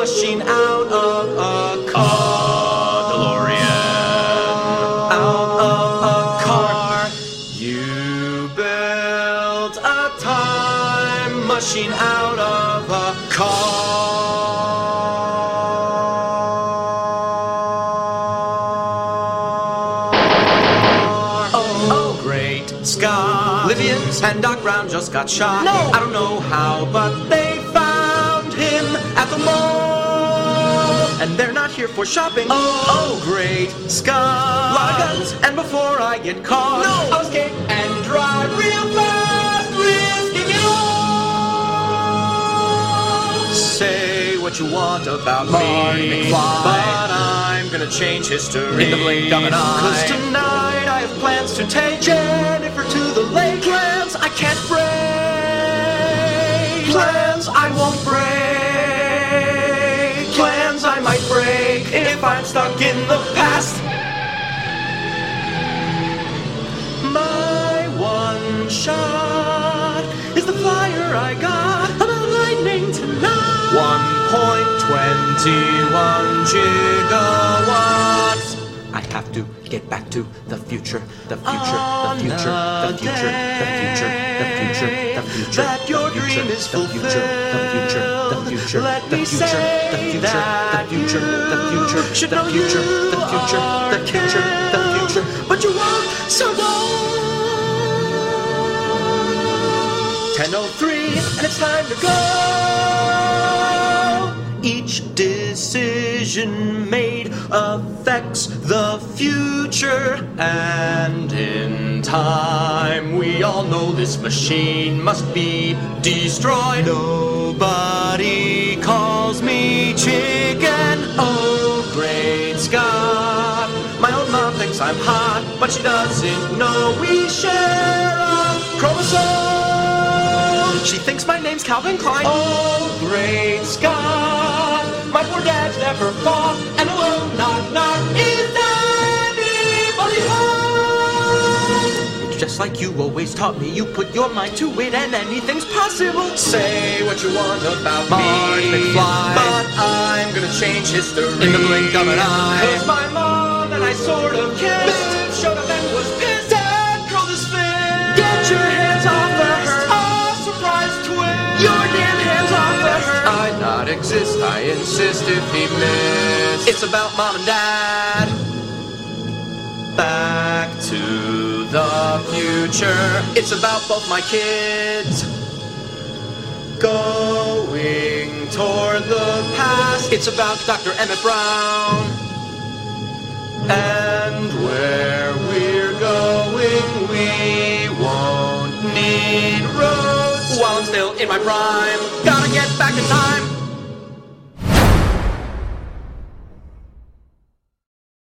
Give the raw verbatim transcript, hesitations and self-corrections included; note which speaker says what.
Speaker 1: machine out of a car.
Speaker 2: A DeLorean.
Speaker 1: Out of a car. You built a time machine out of a car. Oh, oh, great Scott. Livians and Doc Brown just got shot. No! I don't know how, but they found him at the mall. And they're not here for shopping. Oh, oh great Scott. Lot of guns, and before I get caught, no! I'll skate and drive real fast, risking it all. Say what you want about
Speaker 3: Marty
Speaker 1: me,
Speaker 3: McFly,
Speaker 1: but I'm gonna change history
Speaker 3: in the blink of an eye.
Speaker 1: Cause tonight I have plans to take Jennifer to the lake. Plans I can't break. Plans I won't break. Plans I might break if I'm stuck in the past. My one shot is the flyer I got about lightning tonight. one point two one gigawatts. I have to get back to the future, the future, the future, the future, the future, the future, the future, that your dream is fulfilled. The future, the future, the future, the future, the future, the future, the future, the future, the future, the future, but you won't, so don't. ten oh three, and it's time to go. Each decision made affects the future, and in time we all know this machine must be destroyed. Nobody calls me chicken. Oh, great Scott. My own mom thinks I'm hot, but she doesn't know we share a chromosome. She thinks my name's Calvin Klein. Oh, great Scott. My poor dad's never fought, and alone, knock, knock, is anybody home? It's just like you always taught me. You put your mind to it, and anything's possible. Say what you want about
Speaker 3: Marty
Speaker 1: me,
Speaker 3: McFly,
Speaker 1: but I'm gonna change history
Speaker 3: in the blink of an eye.
Speaker 1: Cause my mom and I sort of kissed, showed up and was pissed. Dad curled his fist. Get your hands off of her. Your damn hands off of her. I'd not exist, I insist if he missed. It's about mom and dad. Back to the future. It's about both my kids. Going toward the past. It's about Doctor Emmett Brown. And where we're going, we won't need roads. While I'm still in my prime, gotta get back in time.